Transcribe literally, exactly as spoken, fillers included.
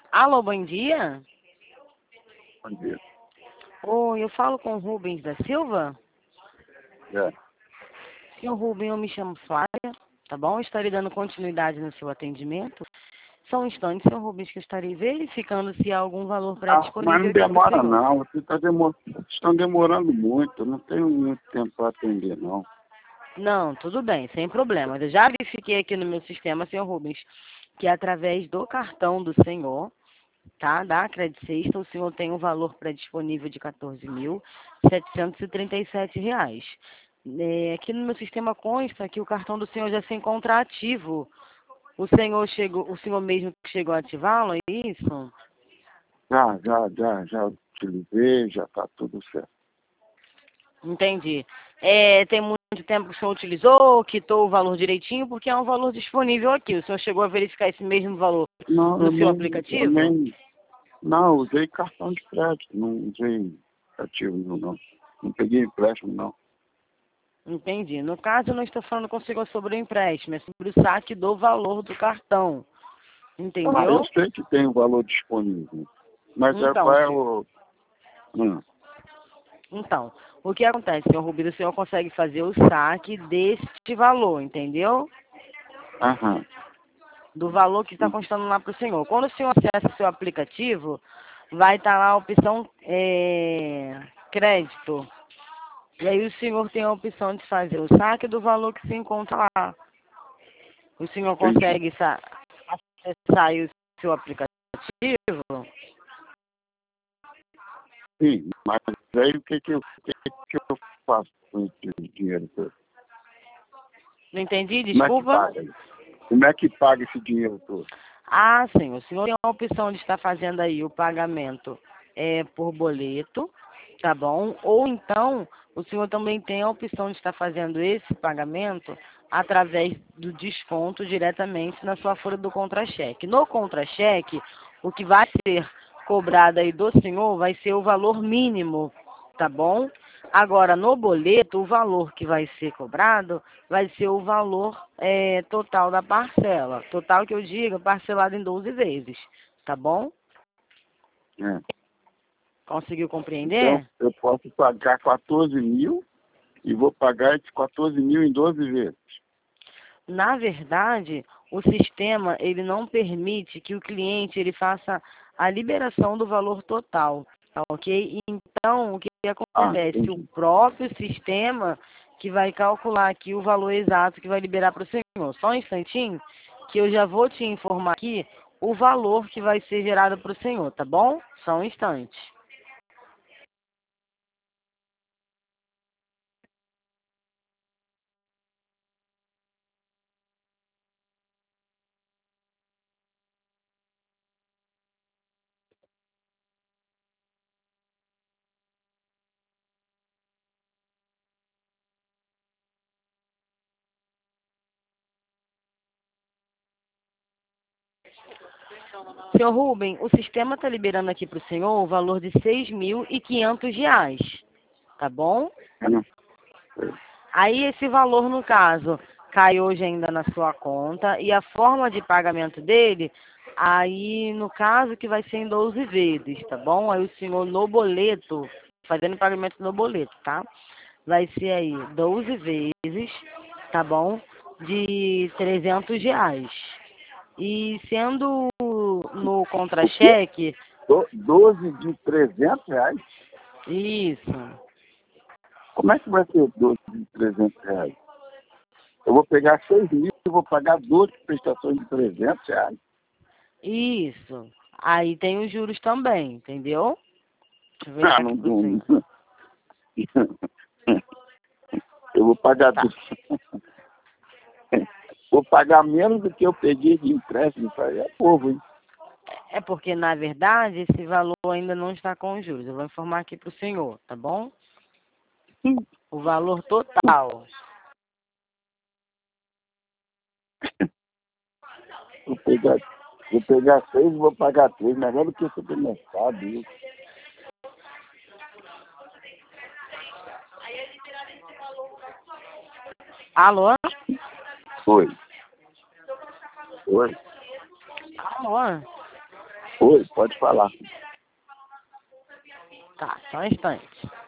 Alô, bom dia. Bom dia. Oi, eu falo com o Rubens da Silva. É. Senhor Rubens, eu me chamo Flávia, tá bom? Estarei dando continuidade no seu atendimento. Só um instante, senhor Rubens, que eu estarei verificando se há algum valor Ah, mas pré-disponível não aqui para o demora senhor. não, você tá demor... estão demorando muito, não tenho muito tempo para atender não. Não, tudo bem, sem problemas. Eu já verifiquei aqui no meu sistema, senhor Rubens, que através do cartão do senhor, tá, da Credit Sexta, o senhor tem um valor pré-disponível de quatorze mil setecentos e trinta e sete reais. É, aqui no meu sistema consta que o cartão do senhor já se encontra ativo. O senhor chegou, o senhor mesmo que chegou a ativá-lo, é isso? Já, já, já, já utilizei, já está tudo certo. Entendi. É, tem muito tempo que o senhor utilizou, quitou o valor direitinho, porque é um valor disponível aqui. O senhor chegou a verificar esse mesmo valor Não, no eu seu nem, eu aplicativo? nem, não, usei cartão de crédito, não usei ativo não, não. Não peguei empréstimo não. Entendi. No caso, eu não estou falando com o senhor sobre o empréstimo, é sobre o saque do valor do cartão. Ah, eu Entendeu? sei que tem o valor disponível, mas é Então, qual é se- o... Hum, então, o que acontece, senhor Rubens? O senhor consegue fazer o saque deste valor, entendeu? aham, Do valor que está constando lá para o senhor. Quando o senhor acessa o seu aplicativo, vai estar lá a opção é, crédito. E aí o senhor tem a opção de fazer o saque do valor que se encontra lá. O senhor entendi. consegue sa- acessar aí o seu aplicativo? Sim, mas aí o que que eu, o que que eu faço com esse dinheiro todo? Não entendi, Como é que desculpa. paga isso? Como é que paga esse dinheiro todo? Ah, sim, o senhor tem a opção de estar fazendo aí o pagamento é, por boleto, tá bom? Ou então, o senhor também tem a opção de estar fazendo esse pagamento através do desconto diretamente na sua folha do contra-cheque. No contra-cheque, o que vai ser cobrado aí do senhor vai ser o valor mínimo, tá bom? Agora, no boleto, o valor que vai ser cobrado vai ser o valor é, total da parcela. Total que eu diga, parcelado em doze vezes, tá bom? É. Conseguiu Então, compreender? eu posso pagar quatorze mil e vou pagar esses quatorze mil em doze vezes. Na verdade, o sistema ele não permite que o cliente ele faça a liberação do valor total, tá ok? Então, o que Ah, acontece? O entendi. próprio sistema que vai calcular aqui o valor exato que vai liberar para o senhor. Só um instantinho, que eu já vou te informar aqui o valor que vai ser gerado para o senhor, tá bom? Só um instante. Senhor Rubem, o sistema está liberando aqui para o senhor o valor de seis mil e quinhentos reais, tá bom? É. Aí esse valor, no caso, cai hoje ainda na sua conta e a forma de pagamento dele, aí no caso que vai ser em doze vezes, tá bom? Aí o senhor no boleto, fazendo pagamento no boleto, tá? Vai ser aí doze vezes, tá bom? De trezentos reais. E sendo no O quê? contra-cheque, Do- doze de trezentos reais? isso, Como é que vai ser doze de trezentos reais? Eu vou pegar seis mil e vou pagar doze prestações de trezentos reais? isso. Aí tem os juros também, entendeu? Deixa eu ver Ah, aqui não, pro não. senhor. Eu vou pagar Tá. do... Vou pagar menos do que eu peguei de empréstimo. Isso aí é povo, hein? É porque, na verdade, esse valor ainda não está com os juros. Eu vou informar aqui para o senhor, tá bom? O valor total. Vou pegar, vou pegar seis e vou pagar três. Melhor do que o supermercado. Isso. Alô? Foi. Foi. Alô? Oi, pode falar. Tá, só um instante.